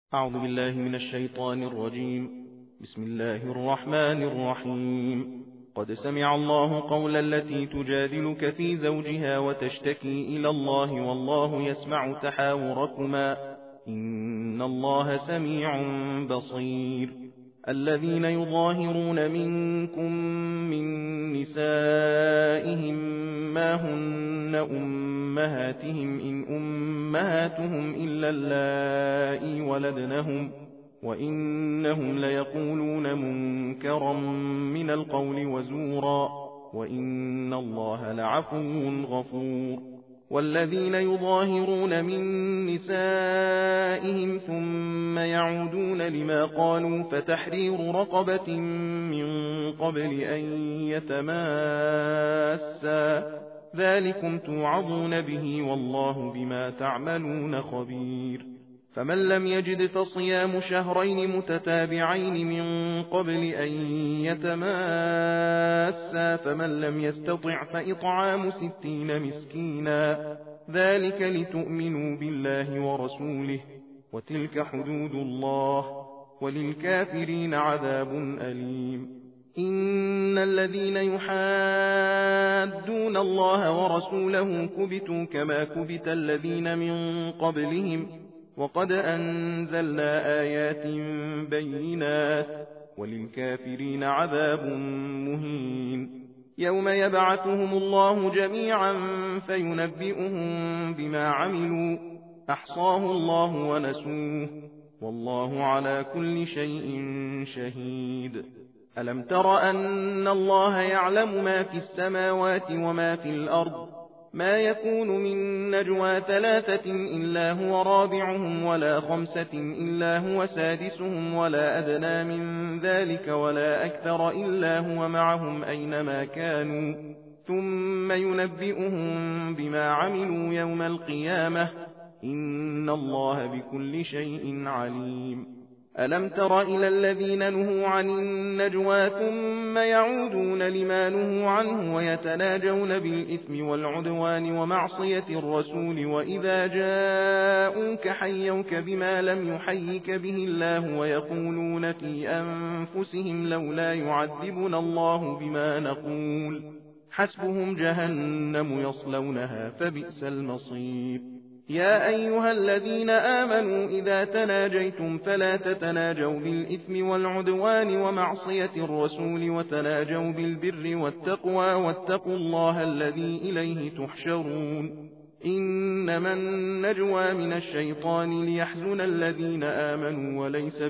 أعوذ بالله من الشيطان الرجيم. بسم الله الرحمن الرحيم. قد سمع الله قول التي تجادلك في زوجها وتشتكي إلى الله والله يسمع تحاوركما إن الله سميع بصير. الذين يظاهرون منكم من نسائهم ما هن أمهاتهم إن أمهاتهم إلا اللائي ولدنهم وإنهم ليقولون منكرا من القول وزورا وإن الله لعفو غفور. والذين يظاهرون من نسائهم ثم يعودون لما قالوا فتحرير رقبة من قبل أن يتماسا ذلكم توعظون به والله بما تعملون خبير. فمن لم يجد فصيام شهرين متتابعين من قبل أن يتماسا فمن لم يستطع فإطعام 60 مسكينا ذلك لتؤمنوا بالله ورسوله وتلك حدود الله وللكافرين عذاب أليم. إن الذين يحادون الله ورسوله كبتوا كما كبت الذين من قبلهم وقد أنزلنا آيات بينات وللكافرين عذاب مهين. يوم يبعثهم الله جميعا فينبئهم بما عملوا أحصاه الله ونسوه والله على كل شيء شهيد. ألم تر أن الله يعلم ما في السماوات وما في الأرض ما يكون من نجوى 3 إلا هو رابعهم ولا 5 إلا هو سادسهم ولا أدنى من ذلك ولا أكثر إلا هو معهم أينما كانوا ثم ينبئهم بما عملوا يوم القيامة إن الله بكل شيء عليم. ألم تر إلى الذين نهوا عن النجوى ثم يعودون لما نهوا عنه ويتناجون بالإثم والعدوان ومعصية الرسول وإذا جاءوك حيوك بما لم يحيك به الله ويقولون في أنفسهم لولا يعذبنا الله بما نقول حسبهم جهنم يصلونها فبئس المصير. يا أيها الذين آمنوا إذا تناجيتم فلا تتناجوا بالإثم والعدوان ومعصية الرسول وتناجوا بالبر والتقوى واتقوا الله الذي إليه تحشرون. إنما النجوى من الشيطان ليحزن الذين آمنوا وليس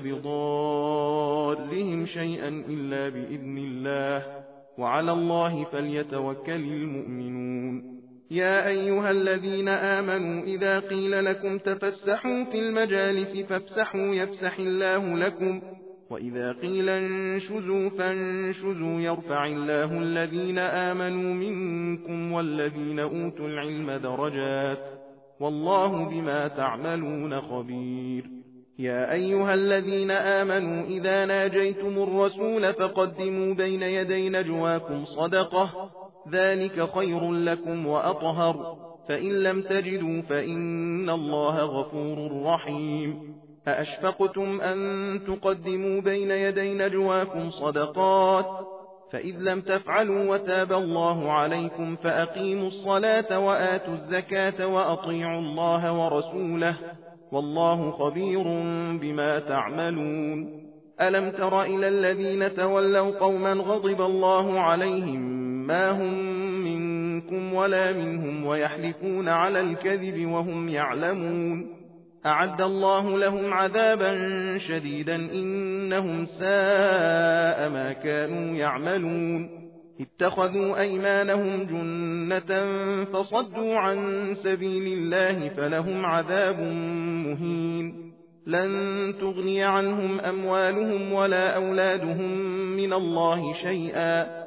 بضارهم شيئا إلا بإذن الله وعلى الله فليتوكل المؤمنون. يا أيها الذين آمنوا إذا قيل لكم تفسحوا في المجالس فافسحوا يفسح الله لكم وإذا قيل انشزوا فانشزوا يرفع الله الذين آمنوا منكم والذين أوتوا العلم درجات والله بما تعملون خبير. يا أيها الذين آمنوا إذا ناجيتم الرسول فقدموا بين يدي نجواكم صدقة ذلك خير لكم وأطهر فإن لم تجدوا فإن الله غفور رحيم. أأشفقتم أن تقدموا بين يدي نجواكم صدقات فإذ لم تفعلوا وتاب الله عليكم فأقيموا الصلاة وآتوا الزكاة وأطيعوا الله ورسوله والله خبير بما تعملون. ألم تر إلى الذين تولوا قوما غضب الله عليهم ما هم منكم ولا منهم ويحلفون على الكذب وهم يعلمون أعد الله لهم عذابا شديدا إنهم ساء ما كانوا يعملون. اتخذوا أيمانهم جنة فصدوا عن سبيل الله فلهم عذاب مهين. لن تغني عنهم أموالهم ولا أولادهم من الله شيئا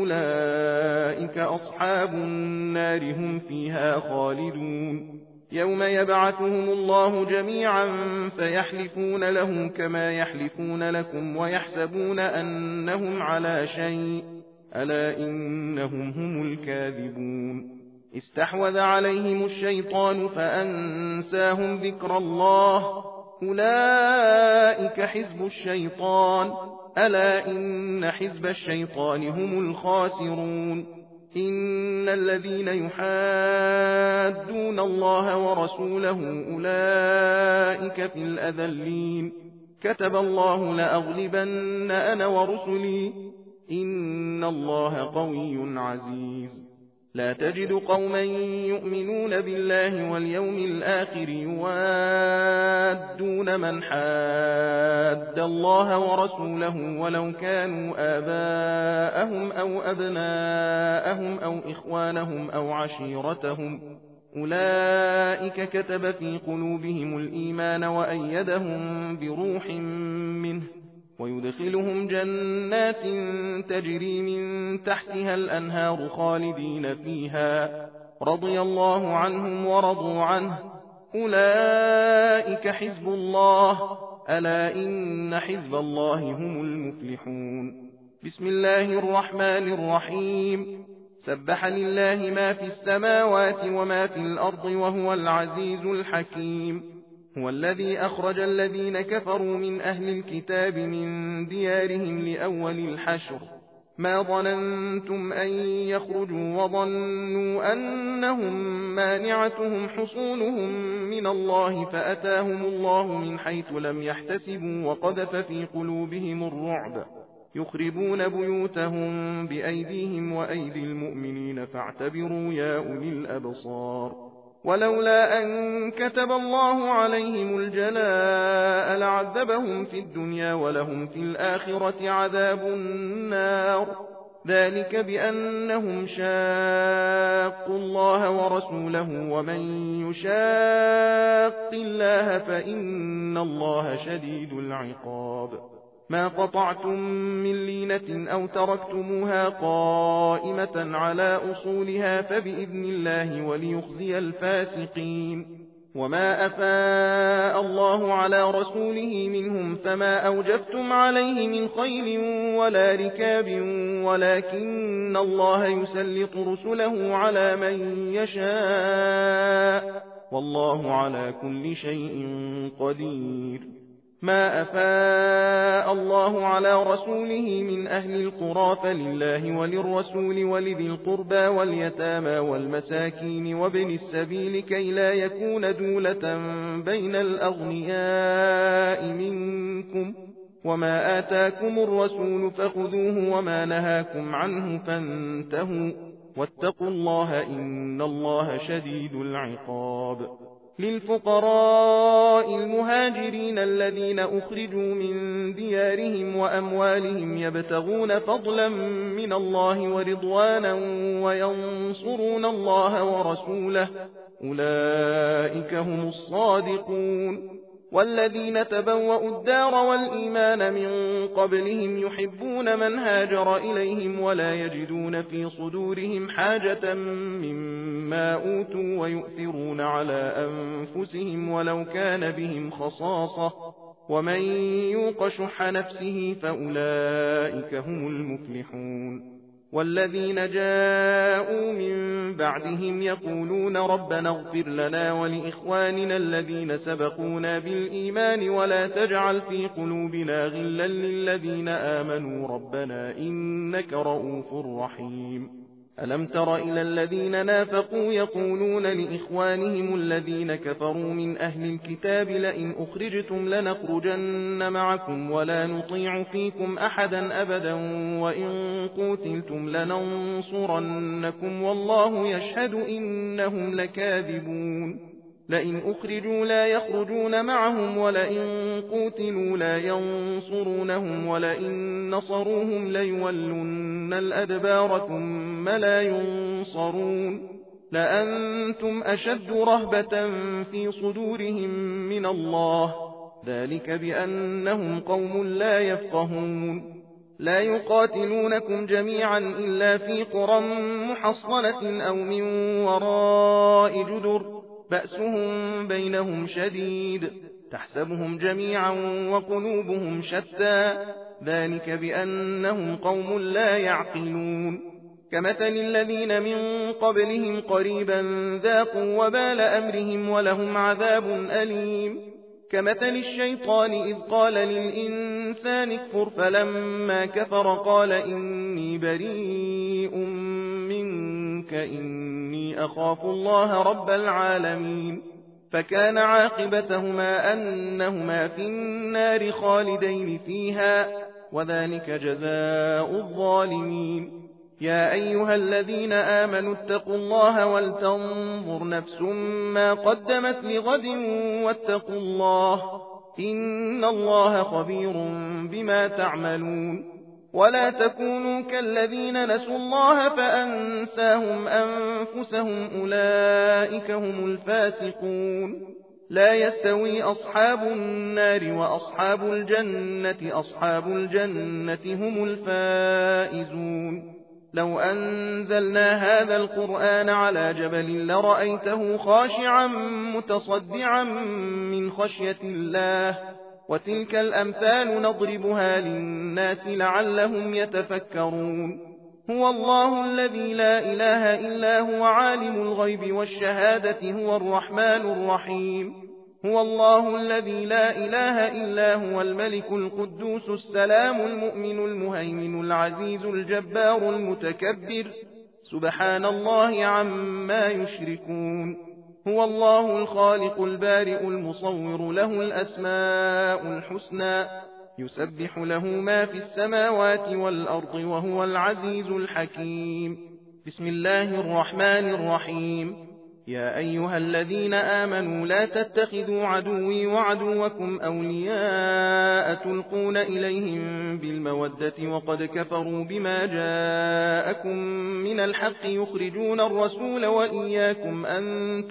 أولئك أصحاب النار هم فيها خالدون. يوم يبعثهم الله جميعا فيحلفون له كما يحلفون لكم ويحسبون أنهم على شيء ألا إنهم هم الكاذبون. استحوذ عليهم الشيطان فأنساهم ذكر الله أولئك حزب الشيطان ألا إن حزب الشيطان هم الخاسرون إن الذين يحادون الله ورسوله أولئك في الأذلين كتب الله لأغلبن أنا ورسلي إن الله قوي عزيز لا تجد قوما يؤمنون بالله واليوم الآخر يوادون من حاد الله ورسوله ولو كانوا آباءهم أو أبناءهم أو إخوانهم أو عشيرتهم أولئك كتب في قلوبهم الإيمان وأيدهم بروح منه ويدخلهم جنات تجري من تحتها الأنهار خالدين فيها رضي الله عنهم ورضوا عنه أولئك حزب الله ألا إن حزب الله هم المفلحون بسم الله الرحمن الرحيم سبح لله ما في السماوات وما في الأرض وهو العزيز الحكيم هو الذي أخرج الذين كفروا من أهل الكتاب من ديارهم لأول الحشر ما ظننتم أن يخرجوا وظنوا أنهم مانعتهم حصونهم من الله فأتاهم الله من حيث لم يحتسبوا وقذف في قلوبهم الرعب يخربون بيوتهم بأيديهم وأيدي المؤمنين فاعتبروا يا أولي الأبصار ولولا أن كتب الله عليهم الجلاء لعذبهم في الدنيا ولهم في الآخرة عذاب النار ذلك بأنهم شاقوا الله ورسوله ومن يشاق الله فإن الله شديد العقاب ما قطعتم من لينة أو تركتموها قائمة على أصولها فبإذن الله وليخزي الفاسقين وما أفاء الله على رسوله منهم فما أوجفتم عليه من خيل ولا ركاب ولكن الله يسلط رسله على من يشاء والله على كل شيء قدير ما أفاء الله على رسوله من أهل القرى فلله وللرسول ولذي القربى واليتامى والمساكين وابن السبيل كي لا يكون دولة بين الأغنياء منكم وما آتاكم الرسول فخذوه وما نهاكم عنه فانتهوا واتقوا الله إن الله شديد العقاب للفقراء المهاجرين الذين أخرجوا من ديارهم وأموالهم يبتغون فضلا من الله ورضوانا وينصرون الله ورسوله أولئك هم الصادقون والذين تبوأوا الدار والإيمان من قبلهم يحبون من هاجر إليهم ولا يجدون في صدورهم حاجة مما أوتوا ويؤثرون على أنفسهم ولو كان بهم خصاصة ومن يوق شح نفسه فأولئك هم المفلحون والذين جاءوا من بعدهم يقولون ربنا اغفر لنا ولإخواننا الذين سبقونا بالإيمان ولا تجعل في قلوبنا غلا للذين آمنوا ربنا إنك رؤوف رحيم ألم تر إلى الذين نافقوا يقولون لإخوانهم الذين كفروا من أهل الكتاب لئن أخرجتم لنخرجن معكم ولا نطيع فيكم أحدا أبدا وإن قوتلتم لننصرنكم والله يشهد إنهم لكاذبون لئن أخرجوا لا يخرجون معهم ولئن قوتلوا لا ينصرونهم ولئن نصروهم ليولن الأدبار ثم لا ينصرون لأنتم أشد رهبة في صدورهم من الله ذلك بأنهم قوم لا يفقهون لا يقاتلونكم جميعا إلا في قرى محصنة أو من وراء جدر بأسهم بينهم شديد تحسبهم جميعا وقلوبهم شتى ذلك بأنهم قوم لا يعقلون كمثل الذين من قبلهم قريبا ذاقوا وبال أمرهم ولهم عذاب أليم كمثل الشيطان إذ قال للإنسان اكفر فلما كفر قال إني بريء منك إني أخاف الله رب العالمين فكان عاقبتهما أنهما في النار خالدين فيها وذلك جزاء الظالمين يا أيها الذين آمنوا اتقوا الله ولتنظر نفس ما قدمت لغد واتقوا الله إن الله خبير بما تعملون ولا تكونوا كالذين نسوا الله فأنساهم أنفسهم أولئك هم الفاسقون لا يستوي أصحاب النار وأصحاب الجنة أصحاب الجنة هم الفائزون لو أنزلنا هذا القرآن على جبل لرأيته خاشعا متصدعا من خشية الله وتلك الأمثال نضربها للناس لعلهم يتفكرون هو الله الذي لا إله إلا هو عالم الغيب والشهادة هو الرحمن الرحيم هو الله الذي لا إله إلا هو الملك القدوس السلام المؤمن المهيمن العزيز الجبار المتكبر سبحان الله عما يشركون هو الله الخالق البارئ المصور له الأسماء الحسنى يسبح له ما في السماوات والأرض وهو العزيز الحكيم بسم الله الرحمن الرحيم يا أيها الذين آمنوا لا تتخذوا عدوي وعدوكم أولياء تلقون إليهم بالمودة وقد كفروا بما جاءكم من الحق يخرجون الرسول وإياكم أن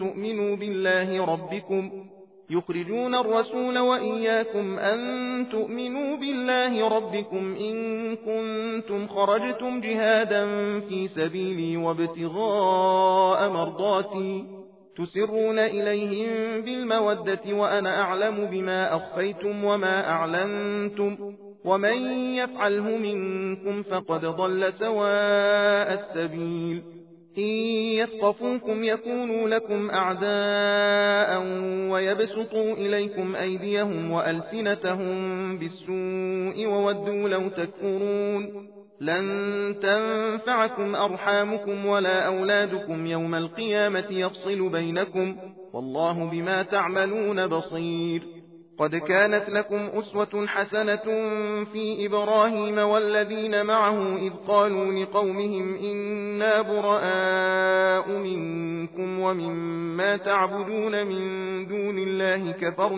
تؤمنوا بالله ربكم إن كنتم خرجتم جهادا في سبيلي وابتغاء مرضاتي تسرون إليهم بالمودة وأنا أعلم بما أخفيتم وما أعلنتم ومن يفعله منكم فقد ضل سواء السبيل إن يثقفوكم يكونوا لكم أعداء ويبسطوا إليكم أيديهم وألسنتهم بالسوء وودوا لو تكفرون لن تنفعكم أرحامكم ولا أولادكم يوم القيامة يفصل بينكم والله بما تعملون بصير قد كانت لكم أسوة حسنة في إبراهيم والذين معه إذ قالوا لقومهم إنا براء منكم ومما تعبدون من دون الله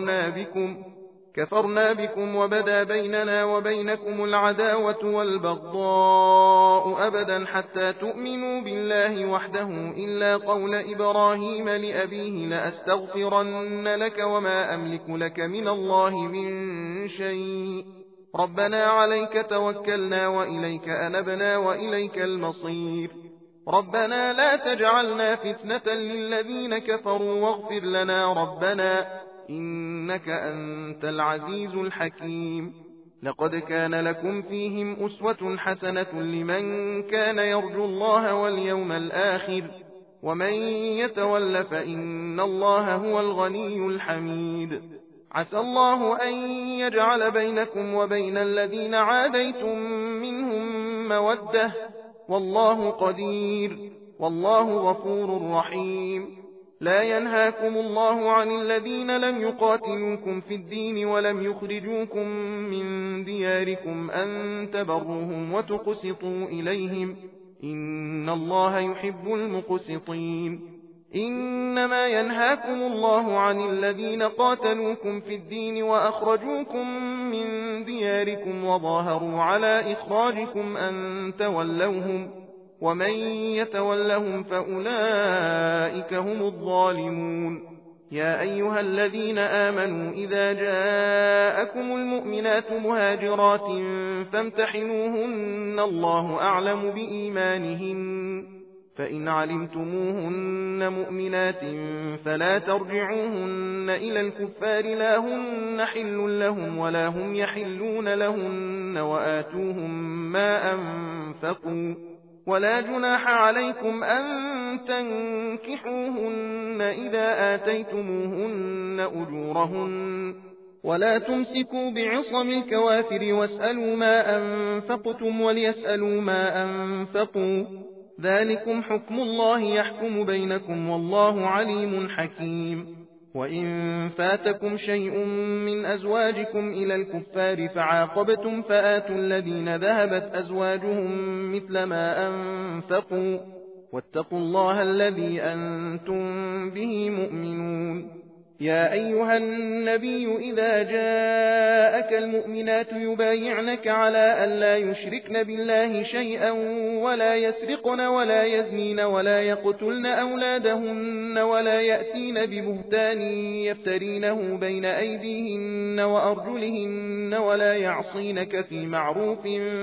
كفرنا بكم وبدا بيننا وبينكم العداوة والبغضاء أبدا حتى تؤمنوا بالله وحده إلا قول إبراهيم لأبيه لأستغفرن لك وما أملك لك من الله من شيء ربنا عليك توكلنا وإليك أنبنا وإليك المصير ربنا لا تجعلنا فتنة للذين كفروا واغفر لنا ربنا إنك أنت العزيز الحكيم لقد كان لكم فيهم أسوة حسنة لمن كان يرجو الله واليوم الآخر ومن يتول فإن الله هو الغني الحميد عسى الله أن يجعل بينكم وبين الذين عاديتم منهم مودة والله قدير والله غفور رحيم لا ينهاكم الله عن الذين لم يقاتلوكم في الدين ولم يخرجوكم من دياركم أن تبروهم وتقسطوا إليهم إن الله يحب المقسطين إنما ينهاكم الله عن الذين قاتلوكم في الدين وأخرجوكم من دياركم وظاهروا على إخراجكم أن تولوهم ومن يتولهم فأولئك هم الظالمون يا أيها الذين آمنوا إذا جاءكم المؤمنات مهاجرات فامتحنوهن الله أعلم بإيمانهن فإن علمتموهن مؤمنات فلا ترجعوهن إلى الكفار لا هن حل لهم ولا هم يحلون لهن وآتوهم ما أنفقوا ولا جناح عليكم أن تنكحوهن إذا آتيتموهن أجورهن ولا تمسكوا بعصم الكوافر واسألوا ما أنفقتم وليسألوا ما أنفقوا، ذلكم حكم الله يحكم بينكم والله عليم حكيم. وإن فاتكم شيء من أزواجكم إلى الكفار فعاقبتم فآتوا الذين ذهبت أزواجهم مثل ما أنفقوا، واتقوا الله الذي أنتم به مؤمنون. يا أيها النبي إذا جاءك المؤمنات يبايعنك على أن لا يشركن بالله شيئا ولا يسرقن ولا يزنين ولا يقتلن أولادهن ولا يأتين ببهتان يفترينه بين أيديهن وأرجلهن ولا يعصينك في معروف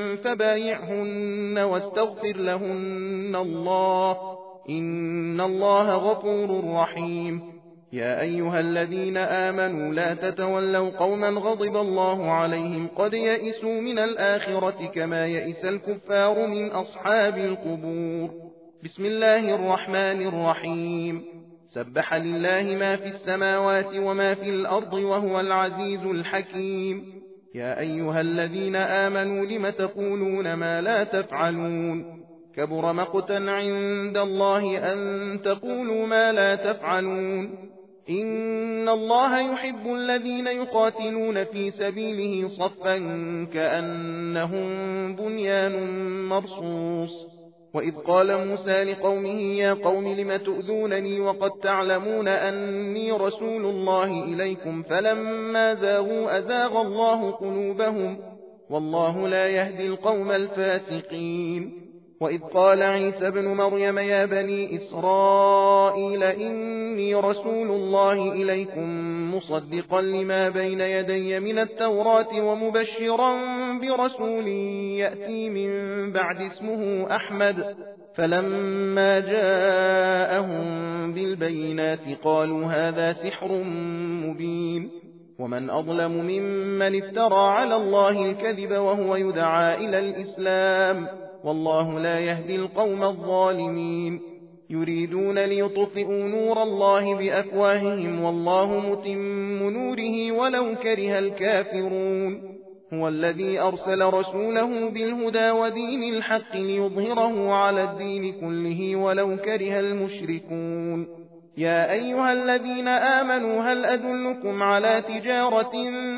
فبايعهن واستغفر لهن الله إن الله غفور رحيم. يا أيها الذين آمنوا لا تتولوا قوما غضب الله عليهم قد يئسوا من الآخرة كما يئس الكفار من أصحاب القبور. بسم الله الرحمن الرحيم. سبح لله ما في السماوات وما في الأرض وهو العزيز الحكيم. يا أيها الذين آمنوا لم تقولون ما لا تفعلون؟ كبر مقتا عند الله أن تقولوا ما لا تفعلون. إن الله يحب الذين يقاتلون في سبيله صفا كأنهم بنيان مرصوص. وإذ قال موسى لقومه يا قوم لم تؤذونني وقد تعلمون أني رسول الله إليكم فلما زاغوا أزاغ الله قلوبهم والله لا يهدي القوم الفاسقين. وإذ قال عيسى ابن مريم يا بني إسرائيل إني رسول الله إليكم مصدقا لما بين يدي من التوراة ومبشرا برسول يأتي من بعد اسمه أحمد. فلما جاءهم بالبينات قالوا هذا سحر مبين. ومن أظلم ممن افترى على الله الكذب وهو يدعى إلى الإسلام والله لا يهدي القوم الظالمين. يريدون ليطفئوا نور الله بأفواههم والله متم نوره ولو كره الكافرون. هو الذي أرسل رسوله بالهدى ودين الحق ليظهره على الدين كله ولو كره المشركون. يا أيها الذين آمنوا هل أدلكم على تجارة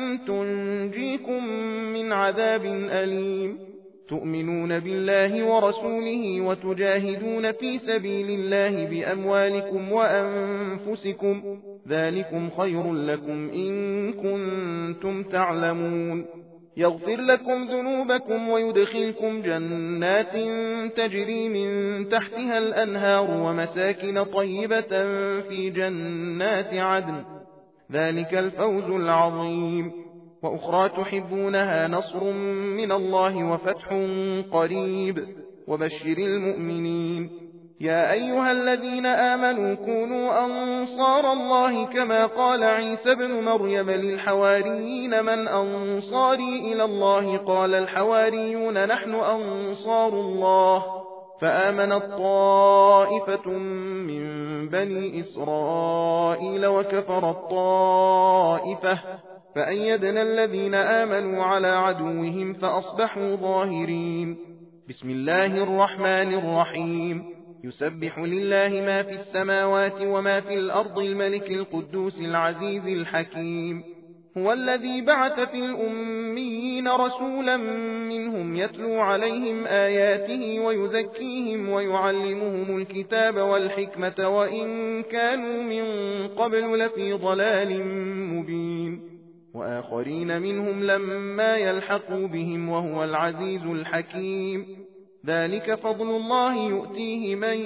تنجيكم من عذاب أليم؟ تؤمنون بالله ورسوله وتجاهدون في سبيل الله بأموالكم وأنفسكم ذلكم خير لكم إن كنتم تعلمون. يغفر لكم ذنوبكم ويدخلكم جنات تجري من تحتها الأنهار ومساكن طيبة في جنات عدن ذلك الفوز العظيم. وأخرى تحبونها نصر من الله وفتح قريب وبشر المؤمنين. يا أيها الذين آمنوا كونوا أنصار الله كما قال عيسى بن مريم للحواريين من أنصاري إلى الله قال الحواريون نحن أنصار الله. فآمنت طائفة من بني إسرائيل وكفرت طائفة فأيدنا الذين آمنوا على عدوهم فأصبحوا ظاهرين. بسم الله الرحمن الرحيم. يسبح لله ما في السماوات وما في الأرض الملك القدوس العزيز الحكيم. هو الذي بعث في الأميين رسولا منهم يتلو عليهم آياته ويزكيهم ويعلمهم الكتاب والحكمة وإن كانوا من قبل لفي ضلال مبين. وآخرين منهم لما يلحقوا بهم وهو العزيز الحكيم. ذلك فضل الله يؤتيه من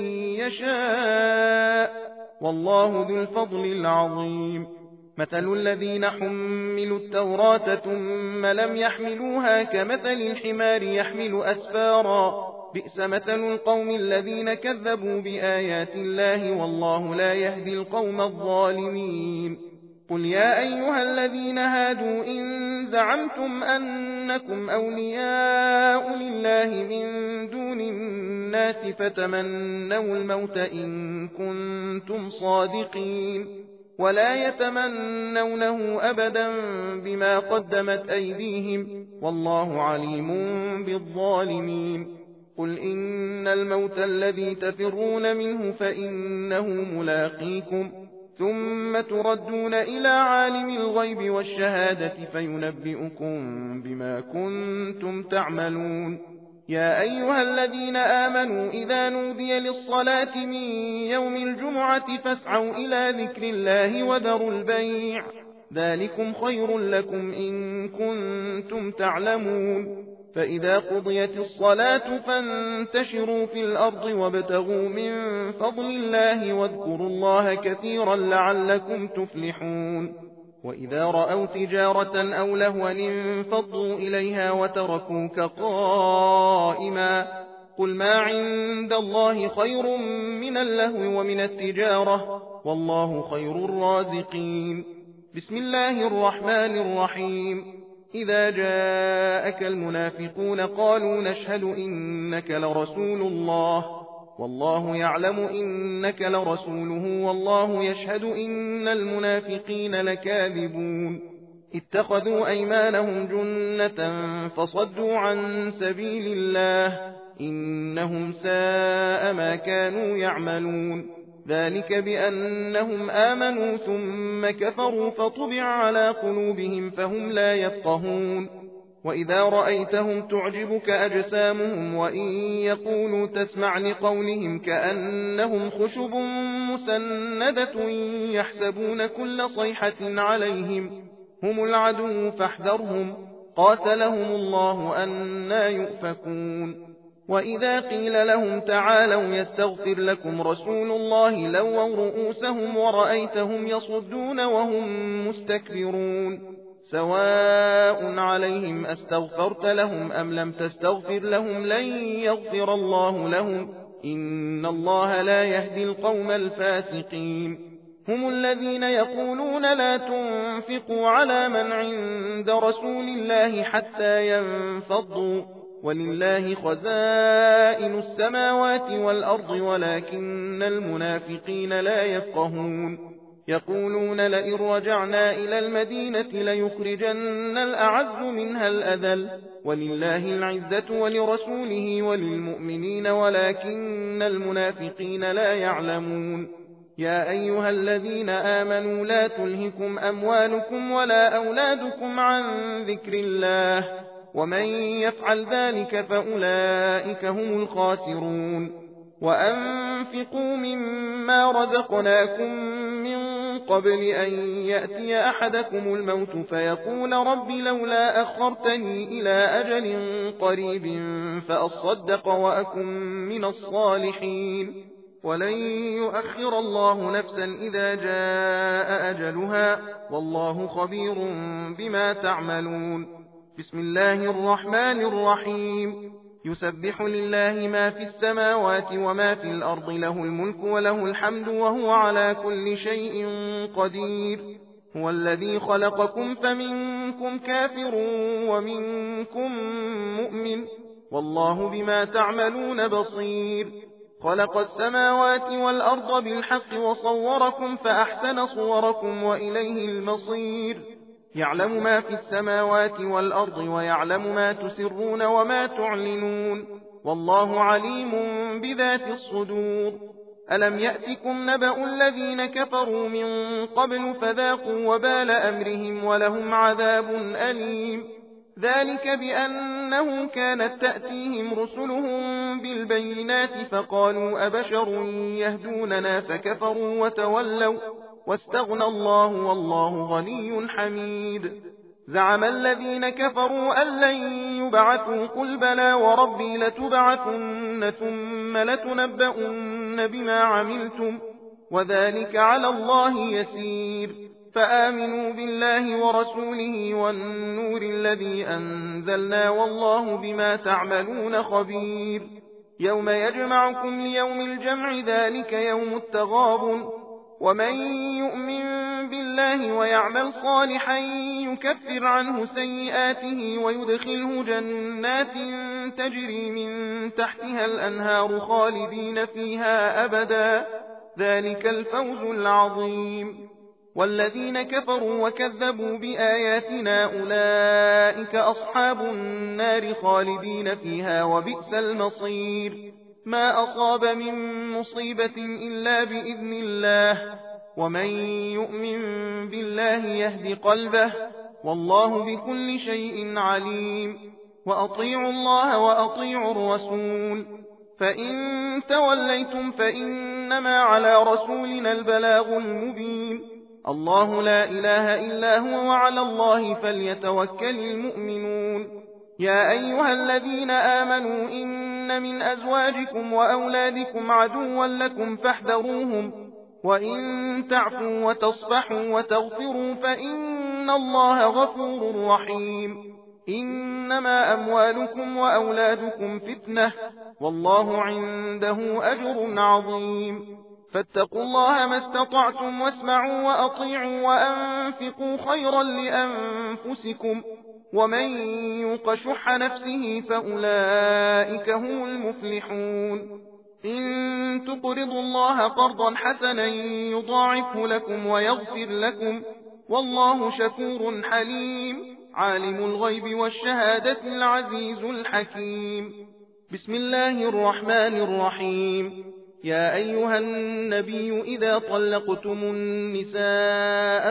يشاء والله ذو الفضل العظيم. مثل الذين حملوا التوراة ثم لم يحملوها كمثل الحمار يحمل أسفارا بئس مثل القوم الذين كذبوا بآيات الله والله لا يهدي القوم الظالمين. قل يا أيها الذين هادوا إن زعمتم أنكم أولياء لله من دون الناس فتمنوا الموت إن كنتم صادقين ولا يتمنونه أبدا بما قدمت أيديهم والله عليم بالظالمين. قل إن الموت الذي تفرون منه فإنه ملاقيكم ثم تردون إلى عالم الغيب والشهادة فينبئكم بما كنتم تعملون. يا أيها الذين آمنوا إذا نودي للصلاة من يوم الجمعة فاسعوا إلى ذكر الله وذروا البيع ذلكم خير لكم إن كنتم تعلمون. فإذا قضيت الصلاة فانتشروا في الأرض وابتغوا من فضل الله واذكروا الله كثيرا لعلكم تفلحون. وإذا رأوا تجارة أو لهوا انفضوا إليها وتركوك قائما قل ما عند الله خير من اللهو ومن التجارة والله خير الرازقين. بسم الله الرحمن الرحيم. إذا جاءك المنافقون قالوا نشهد إنك لرسول الله والله يعلم إنك لرسوله والله يشهد إن المنافقين لكاذبون. اتخذوا أيمانهم جنة فصدوا عن سبيل الله إنهم ساء ما كانوا يعملون. ذلك بأنهم آمنوا ثم كفروا فطبع على قلوبهم فهم لا يفقهون. وإذا رأيتهم تعجبك أجسامهم وإن يقولوا تسمع لقولهم كأنهم خشب مسندة يحسبون كل صيحة عليهم هم العدو فاحذرهم قاتلهم الله أنى يؤفكون. وإذا قيل لهم تعالوا يستغفر لكم رسول الله لووا رؤوسهم ورأيتهم يصدون وهم مستكبرون. سواء عليهم أستغفرت لهم أم لم تستغفر لهم لن يغفر الله لهم إن الله لا يهدي القوم الفاسقين. هم الذين يقولون لا تنفقوا على من عند رسول الله حتى ينفضوا ولله خزائن السماوات والأرض ولكن المنافقين لا يفقهون. يقولون لئن رجعنا إلى المدينة ليخرجن الأعز منها الأذل ولله العزة ولرسوله وللمؤمنين ولكن المنافقين لا يعلمون. يا أيها الذين آمنوا لا تلهكم أموالكم ولا أولادكم عن ذكر الله ومن يفعل ذلك فأولئك هم الخاسرون. وأنفقوا مما رزقناكم من قبل أن يأتي أحدكم الموت فيقول رب لولا أخرتني إلى أجل قريب فأصدق وأكن من الصالحين ولن يؤخر الله نفسا إذا جاء أجلها والله خبير بما تعملون. بسم الله الرحمن الرحيم. يسبح لله ما في السماوات وما في الأرض له الملك وله الحمد وهو على كل شيء قدير. هو الذي خلقكم فمنكم كافر ومنكم مؤمن والله بما تعملون بصير. خلق السماوات والأرض بالحق وصوركم فأحسن صوركم وإليه المصير. يعلم ما في السماوات والأرض ويعلم ما تسرون وما تعلنون والله عليم بذات الصدور. ألم يأتكم نبأ الذين كفروا من قبل فذاقوا وبال أمرهم ولهم عذاب أليم. ذلك بأنه كانت تأتيهم رسلهم بالبينات فقالوا أبشر يهدوننا فكفروا وتولوا واستغنى الله والله غني حميد. زعم الذين كفروا أن لن يبعثوا قل بلى وربي لتبعثن ثم لتنبؤن بما عملتم وذلك على الله يسير. فآمنوا بالله ورسوله والنور الذي أنزلنا والله بما تعملون خبير. يوم يجمعكم ليوم الجمع ذلك يوم التغابن ومن يؤمن بالله ويعمل صالحا يكفر عنه سيئاته ويدخله جنات تجري من تحتها الأنهار خالدين فيها أبدا ذلك الفوز العظيم. والذين كفروا وكذبوا بآياتنا أولئك أصحاب النار خالدين فيها وبئس المصير. ما أصاب من مصيبة إلا بإذن الله، ومن يؤمن بالله يهد قلبه، والله بكل شيء عليم. وأطيعوا الله وأطيعوا الرسول، فإن توليتم فإنما على رسولنا البلاغ المبين. الله لا إله إلا هو وعلى الله فليتوكل المؤمنون. يا أيها الذين آمنوا إن من أزواجكم وأولادكم عدوا لكم فاحذروهم، وإن تعفوا وتصفحوا وتغفروا فإن الله غفور رحيم. إنما أموالكم وأولادكم فتنة، والله عنده أجر عظيم. فاتقوا الله ما استطعتم واسمعوا وأطيعوا وأنفقوا خيرا لأنفسكم، ومن يوق شح نفسه فأولئك هم المفلحون. إن تقرضوا الله قرضا حسنا يضاعفه لكم ويغفر لكم، والله شكور حليم. عالم الغيب والشهادة العزيز الحكيم. بسم الله الرحمن الرحيم. يا أيها النبي إذا طلقتم النساء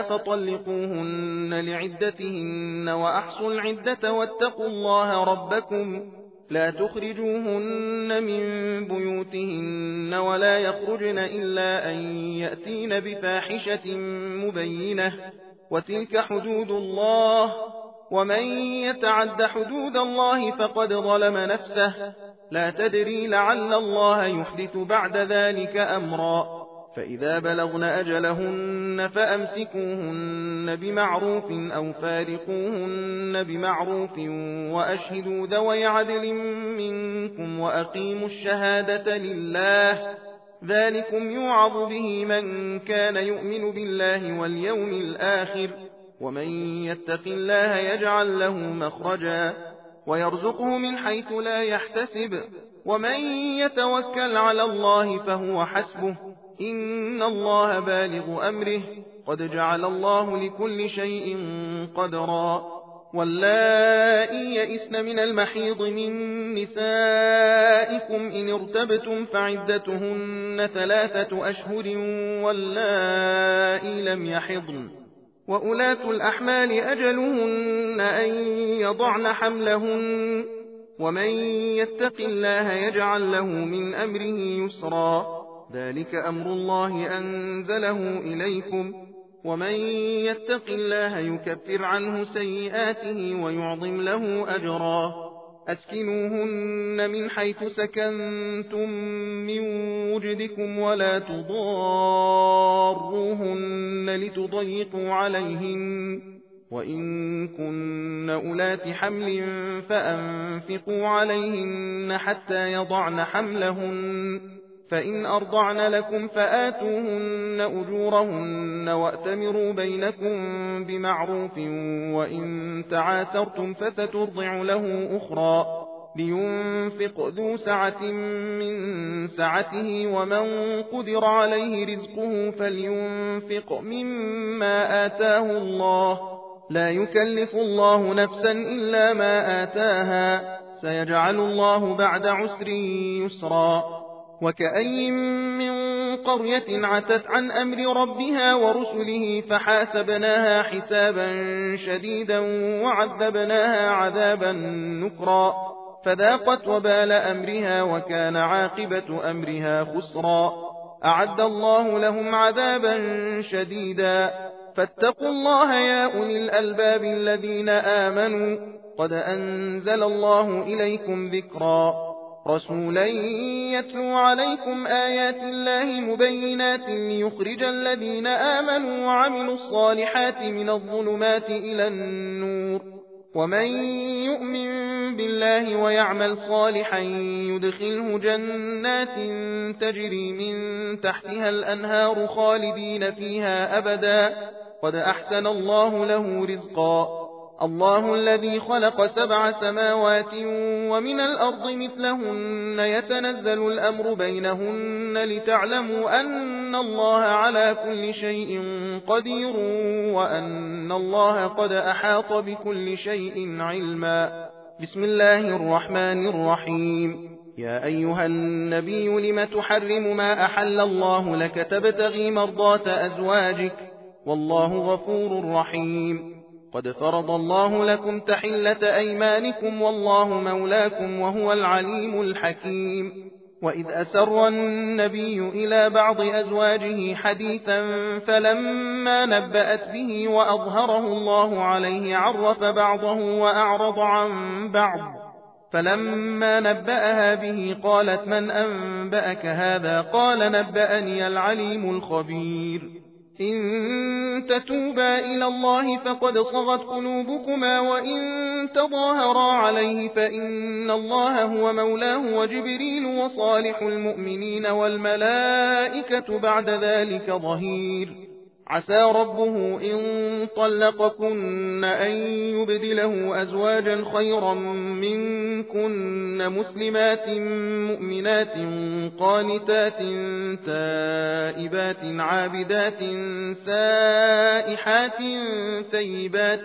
فطلقوهن لعدتهن وأحصوا العدة واتقوا الله ربكم لا تخرجوهن من بيوتهن ولا يخرجن إلا أن يأتين بفاحشة مبينة، وتلك حدود الله، ومن يتعد حدود الله فقد ظلم نفسه. لا تدري لعل الله يحدث بعد ذلك أمرا. فإذا بلغن أجلهن فأمسكوهن بمعروف أو فارقوهن بمعروف وأشهدوا ذوي عدل منكم وأقيموا الشهادة لله، ذلكم يوعظ به من كان يؤمن بالله واليوم الآخر، ومن يتق الله يجعل له مخرجا ويرزقه من حيث لا يحتسب، ومن يتوكل على الله فهو حسبه، إن الله بالغ أمره، قد جعل الله لكل شيء قدرا. واللائي يئسن من المحيض من نسائكم إن ارتبتم فعدتهن 3 أشهر واللائي لم يحضن، وأولاة الأحمال أجلهن أن يضعن حملهن، ومن يتق الله يجعل له من أمره يسرا، ذلك أمر الله أنزله إليكم، ومن يتق الله يكفر عنه سيئاته ويعظم له أجرا. أسكنوهن من حيث سكنتم من وجدكم ولا تضاروهن لتضيقوا عليهن، وإن كن أولات حمل فأنفقوا عليهن حتى يضعن حملهن، فإن أرضعن لكم فآتوهن أجورهن وأتمروا بينكم بمعروف، وإن تعاسرتم فسترضع له أخرى، لينفق ذو سعة من سعته، ومن قدر عليه رزقه فلينفق مما آتاه الله، لا يكلف الله نفسا إلا ما آتاها، سيجعل الله بعد عسر يسرا. وكأي من قرية عتت عن أمر ربها ورسله فحاسبناها حسابا شديدا وعذبناها عذابا نكرا، فذاقت وبال أمرها وكان عاقبة أمرها خسرا. أعد الله لهم عذابا شديدا، فاتقوا الله يا أولي الألباب الذين آمنوا، قد أنزل الله إليكم ذكرا. رسولا يتلو عليكم آيات الله مبينات ليخرج الذين آمنوا وعملوا الصالحات من الظلمات إلى النور، ومن يؤمن بالله ويعمل صالحا يدخله جنات تجري من تحتها الأنهار خالدين فيها أبدا، قد أحسن الله له رزقا. الله الذي خلق 7 سماوات ومن الأرض مثلهن يتنزل الأمر بينهن لتعلموا أن الله على كل شيء قدير وأن الله قد أحاط بكل شيء علما. بسم الله الرحمن الرحيم. يا أيها النبي لم تحرم ما أحل الله لك تبتغي مرضات أزواجك والله غفور رحيم. قد فرض الله لكم تحلة أيمانكم والله مولاكم وهو العليم الحكيم. وإذ أسر النبي إلى بعض أزواجه حديثا فلما نبأت به وأظهره الله عليه عرف بعضه وأعرض عن بعض فلما نبأها به قالت من أنبأك هذا قال نبأني العليم الخبير. إن تتوبا إلى الله فقد صغت قلوبكما وإن تظاهرا عليه فإن الله هو مولاه وجبريل وصالح المؤمنين والملائكة بعد ذلك ظهير. عسى ربه إن طلقكن أن يبدله أزواجا خيرا منكن مسلمات مؤمنات قانتات تائبات عابدات سائحات ثيبات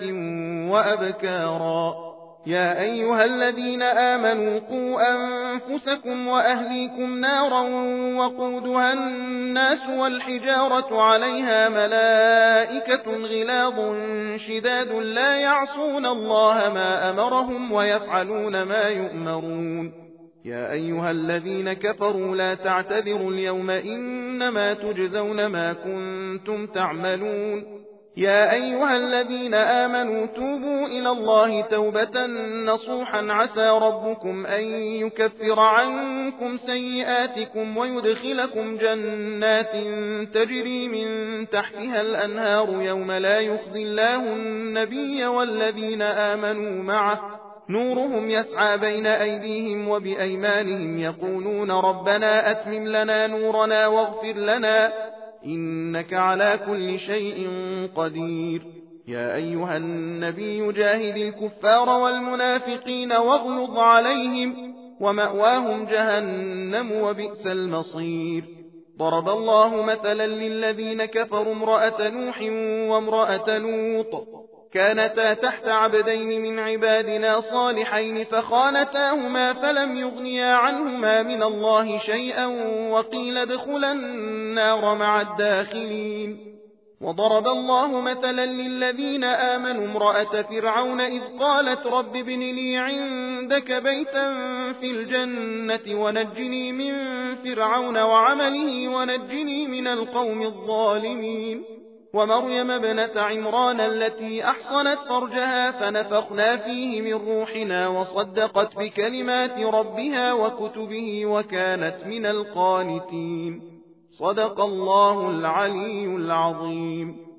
وأبكارا. يا أيها الذين آمنوا قوا أنفسكم وأهليكم نارا وقودها الناس والحجارة عليها ملائكة غلاظ شداد لا يعصون الله ما أمرهم ويفعلون ما يؤمرون. يا أيها الذين كفروا لا تعتذروا اليوم إنما تجزون ما كنتم تعملون. يا أيها الذين آمنوا توبوا إلى الله توبة نصوحا عسى ربكم أن يكفر عنكم سيئاتكم ويدخلكم جنات تجري من تحتها الأنهار يوم لا يخزي الله النبي والذين آمنوا معه نورهم يسعى بين أيديهم وبأيمانهم يقولون ربنا أتمم لنا نورنا واغفر لنا إنك على كل شيء قدير. يا أيها النبي جاهد الكفار والمنافقين واغلظ عليهم ومأواهم جهنم وبئس المصير. ضرب الله مثلا للذين كفروا امرأة نوح وامرأة لوط كانتا تحت عبدين من عبادنا صالحين فخانتاهما فلم يغنيا عنهما من الله شيئا وقيل ادخلا النار مع الداخلين. وضرب الله مثلا للذين آمنوا امرأة فرعون إذ قالت رب ابن لي عندك بيتا في الجنة ونجني من فرعون وعمله ونجني من القوم الظالمين. ومريم ابنة عمران التي أحصنت فرجها فنفخنا فيه من روحنا وصدقت بكلمات ربها وكتبه وكانت من القانتين. صدق الله العلي العظيم.